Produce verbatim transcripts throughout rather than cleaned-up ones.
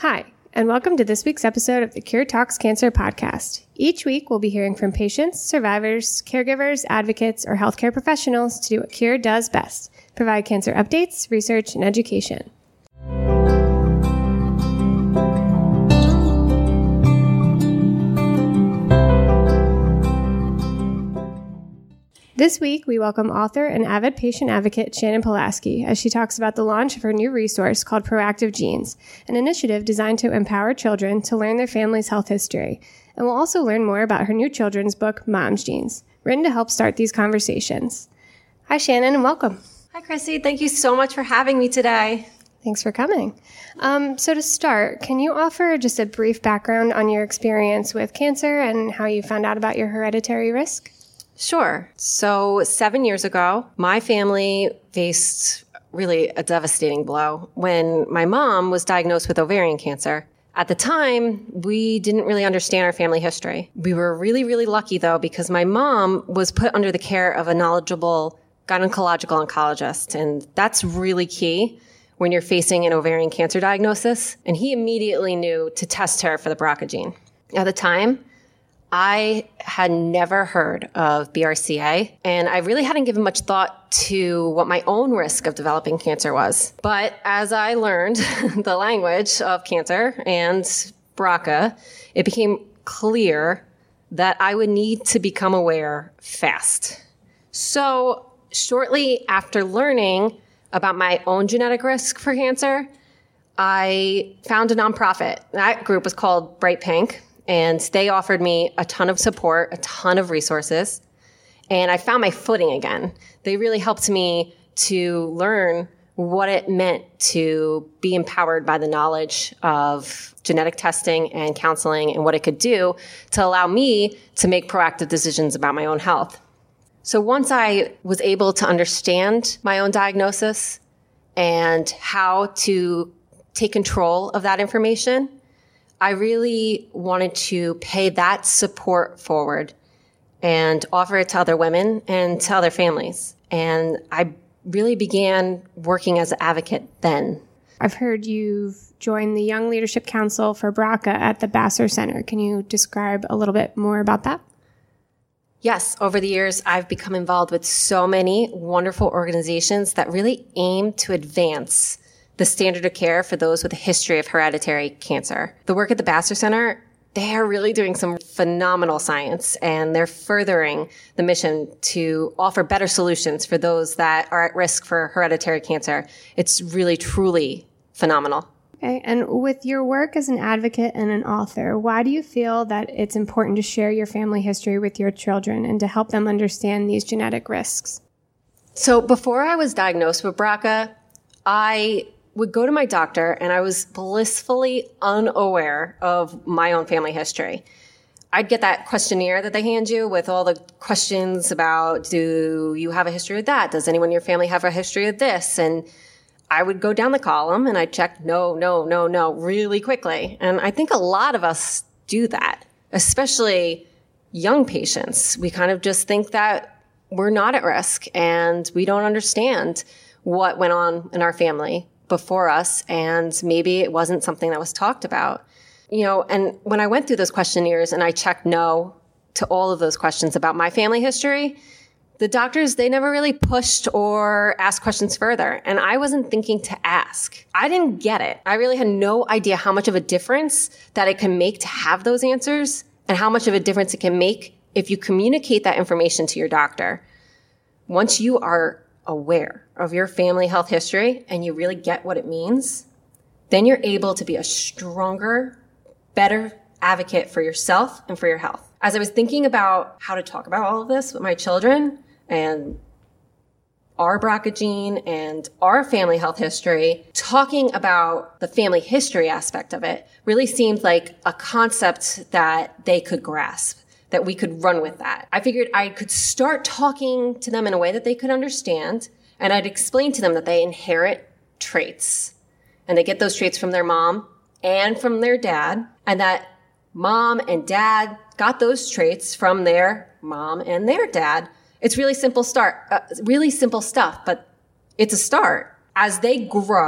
Hi, and welcome to this week's episode of the Cure Talks Cancer podcast. Each week, we'll be hearing from patients, survivors, caregivers, advocates, or healthcare professionals to do what Cure does best, provide cancer updates, research, and education. This week, we welcome author and avid patient advocate Shannon Pulaski as she talks about the launch of her new resource called Proactive Genes, an initiative designed to empower children to learn their family's health history. And we'll also learn more about her new children's book, Mom's Genes, written to help start these conversations. Hi, Shannon, and welcome. Hi, Chrissy. Thank you so much for having me today. Thanks for coming. Um, so to start, can you offer just a brief background on your experience with cancer and how you found out about your hereditary risk? Sure. So seven years ago, my family faced really a devastating blow when my mom was diagnosed with ovarian cancer. At the time, we didn't really understand our family history. We were really, really lucky, though, because my mom was put under the care of a knowledgeable gynecological oncologist, and that's really key when you're facing an ovarian cancer diagnosis. And he immediately knew to test her for the B R C A gene. At the time, I had never heard of B R C A, and I really hadn't given much thought to what my own risk of developing cancer was. But as I learned the language of cancer and B R C A, it became clear that I would need to become aware fast. So shortly after learning about my own genetic risk for cancer, I found a nonprofit. That group was called Bright Pink. And they offered me a ton of support, a ton of resources, and I found my footing again. They really helped me to learn what it meant to be empowered by the knowledge of genetic testing and counseling and what it could do to allow me to make proactive decisions about my own health. So once I was able to understand my own diagnosis and how to take control of that information, I really wanted to pay that support forward and offer it to other women and to other families. And I really began working as an advocate then. I've heard you've joined the Young Leadership Council for B R C A at the Bassar Center. Can you describe a little bit more about that? Yes, over the years, I've become involved with so many wonderful organizations that really aim to advance the standard of care for those with a history of hereditary cancer. The work at the Bassar Center, they are really doing some phenomenal science, and they're furthering the mission to offer better solutions for those that are at risk for hereditary cancer. It's really, truly phenomenal. Okay, and with your work as an advocate and an author, why do you feel that it's important to share your family history with your children and to help them understand these genetic risks? So before I was diagnosed with B R C A, I would go to my doctor and I was blissfully unaware of my own family history. I'd get that questionnaire that they hand you with all the questions about, do you have a history of that? Does anyone in your family have a history of this? And I would go down the column and I'd check no, no, no, no really quickly. And I think a lot of us do that, especially young patients. We kind of just think that we're not at risk and we don't understand what went on in our family before us, and maybe it wasn't something that was talked about. You know, and when I went through those questionnaires and I checked no to all of those questions about my family history, the doctors, they never really pushed or asked questions further. And I wasn't thinking to ask. I didn't get it. I really had no idea how much of a difference that it can make to have those answers and how much of a difference it can make if you communicate that information to your doctor. Once you are aware of your family health history and you really get what it means, then you're able to be a stronger, better advocate for yourself and for your health. As I was thinking about how to talk about all of this with my children and our B R C A gene and our family health history, talking about the family history aspect of it really seemed like a concept that they could grasp, that we could run with that. I figured I could start talking to them in a way that they could understand, and I'd explain to them that they inherit traits, and they get those traits from their mom and from their dad, and that mom and dad got those traits from their mom and their dad. It's really simple start, uh, really simple stuff, but it's a start. As they grow,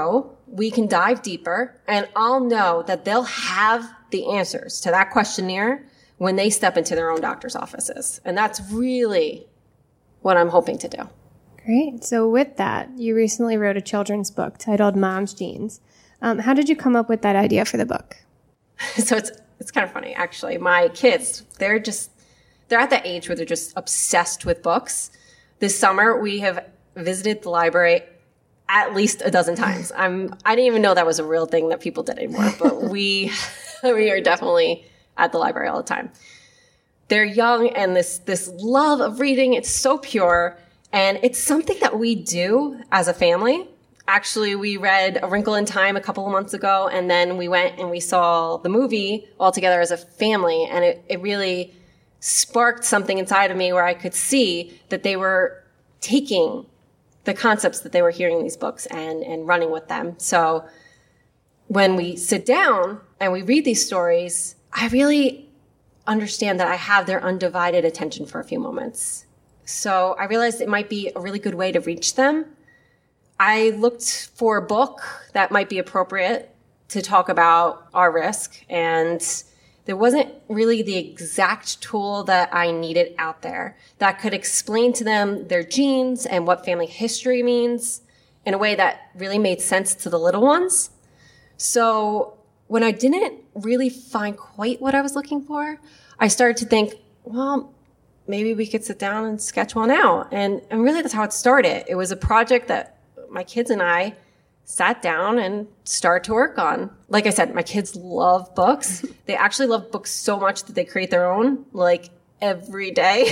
we can dive deeper, and I'll know that they'll have the answers to that questionnaire when they step into their own doctor's offices. And that's really what I'm hoping to do. Great. So with that, you recently wrote a children's book titled Mom's Genes. Um, how did you come up with that idea for the book? So it's it's kind of funny, actually. My kids, they're just, they're at that age where they're just obsessed with books. This summer, we have visited the library at least a dozen times. I'm, I didn't even know that was a real thing that people did anymore, but we, we are definitely at the library all the time. They're young, and this, this love of reading, it's so pure, and it's something that we do as a family. Actually, we read A Wrinkle in Time a couple of months ago, and then we went and we saw the movie all together as a family, and it, it really sparked something inside of me where I could see that they were taking the concepts that they were hearing in these books and, and running with them. So when we sit down and we read these stories, I really understand that I have their undivided attention for a few moments. So I realized it might be a really good way to reach them. I looked for a book that might be appropriate to talk about our risk, and there wasn't really the exact tool that I needed out there that could explain to them their genes and what family history means in a way that really made sense to the little ones. So when I didn't really find quite what I was looking for, I started to think, well, maybe we could sit down and sketch one out. And, and really that's how it started. It was a project that my kids and I sat down and started to work on. Like I said, my kids love books. They actually love books so much that they create their own, like, every day.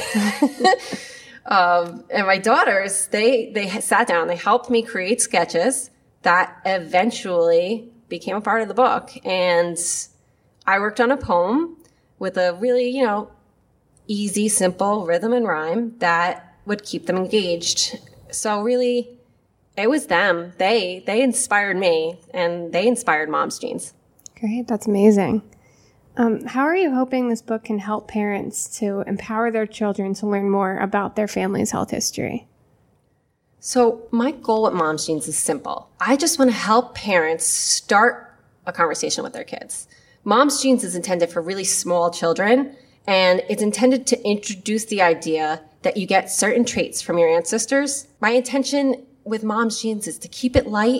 um, and my daughters, they, they sat down, they helped me create sketches that eventually became a part of the book. And I worked on a poem with a really, you know, easy, simple rhythm and rhyme that would keep them engaged. So really, it was them. They they inspired me, and they inspired Mom's Genes. Great. That's amazing. Um, how are you hoping this book can help parents to empower their children to learn more about their family's health history? So my goal at Mom's Genes is simple. I just want to help parents start a conversation with their kids. Mom's Genes is intended for really small children, and it's intended to introduce the idea that you get certain traits from your ancestors. My intention with Mom's Genes is to keep it light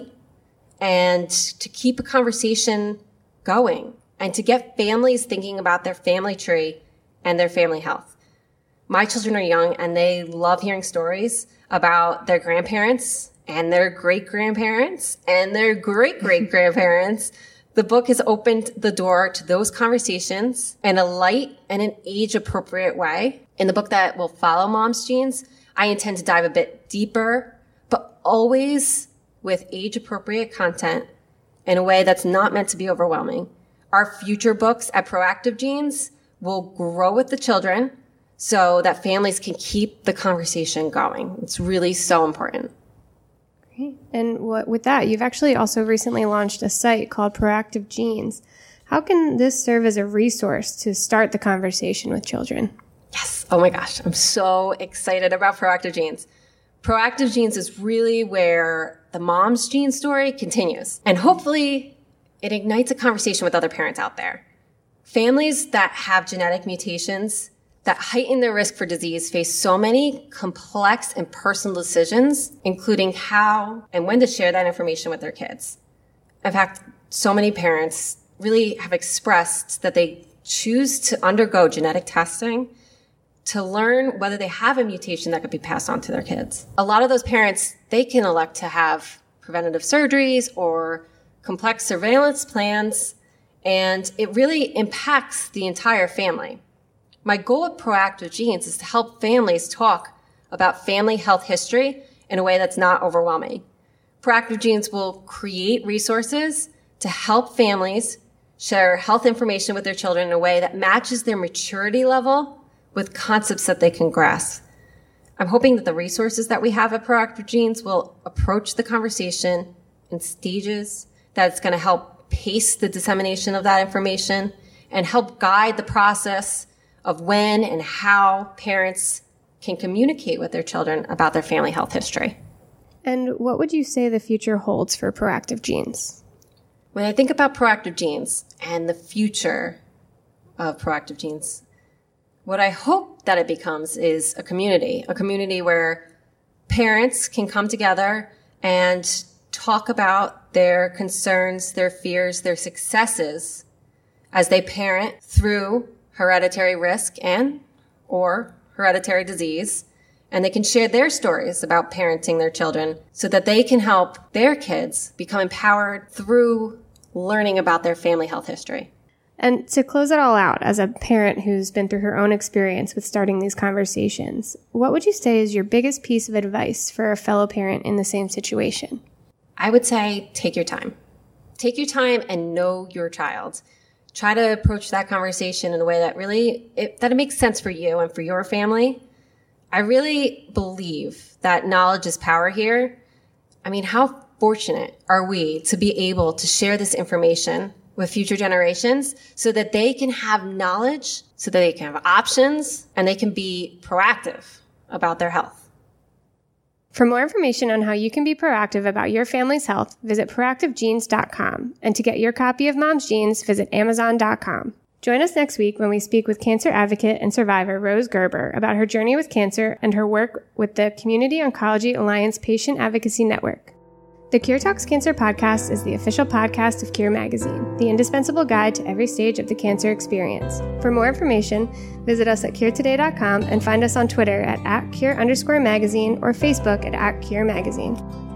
and to keep a conversation going and to get families thinking about their family tree and their family health. My children are young, and they love hearing stories about their grandparents and their great-grandparents and their great-great-grandparents. The book has opened the door to those conversations in a light and an age-appropriate way. In the book that will follow Mom's Genes, I intend to dive a bit deeper, but always with age-appropriate content in a way that's not meant to be overwhelming. Our future books at Proactive Genes will grow with the children so that families can keep the conversation going. It's really so important. Great. And what, with that, you've actually also recently launched a site called Proactive Genes. How can this serve as a resource to start the conversation with children? Yes. Oh my gosh. I'm so excited about Proactive Genes. Proactive Genes is really where the Mom's Gene story continues. And hopefully it ignites a conversation with other parents out there. Families that have genetic mutations that heighten their risk for disease face so many complex and personal decisions, including how and when to share that information with their kids. In fact, so many parents really have expressed that they choose to undergo genetic testing to learn whether they have a mutation that could be passed on to their kids. A lot of those parents, they can elect to have preventative surgeries or complex surveillance plans, and it really impacts the entire family. My goal at Proactive Genes is to help families talk about family health history in a way that's not overwhelming. Proactive Genes will create resources to help families share health information with their children in a way that matches their maturity level with concepts that they can grasp. I'm hoping that the resources that we have at Proactive Genes will approach the conversation in stages that's going to help pace the dissemination of that information and help guide the process of when and how parents can communicate with their children about their family health history. And what would you say the future holds for Proactive Genes? When I think about Proactive Genes and the future of Proactive Genes, what I hope that it becomes is a community, a community where parents can come together and talk about their concerns, their fears, their successes as they parent through hereditary risk and or hereditary disease. And they can share their stories about parenting their children so that they can help their kids become empowered through learning about their family health history. And to close it all out, as a parent who's been through her own experience with starting these conversations, what would you say is your biggest piece of advice for a fellow parent in the same situation? I would say take your time. Take your time and know your child. Try to approach that conversation in a way that really, it, that it makes sense for you and for your family. I really believe that knowledge is power here. I mean, how fortunate are we to be able to share this information with future generations so that they can have knowledge, so that they can have options, and they can be proactive about their health. For more information on how you can be proactive about your family's health, visit proactive genes dot com. And to get your copy of Mom's Genes, visit amazon dot com. Join us next week when we speak with cancer advocate and survivor Rose Gerber about her journey with cancer and her work with the Community Oncology Alliance Patient Advocacy Network. The Cure Talks Cancer podcast is the official podcast of Cure Magazine, the indispensable guide to every stage of the cancer experience. For more information, visit us at cure today dot com and find us on Twitter at, at cure underscore magazine or Facebook at, at cure magazine.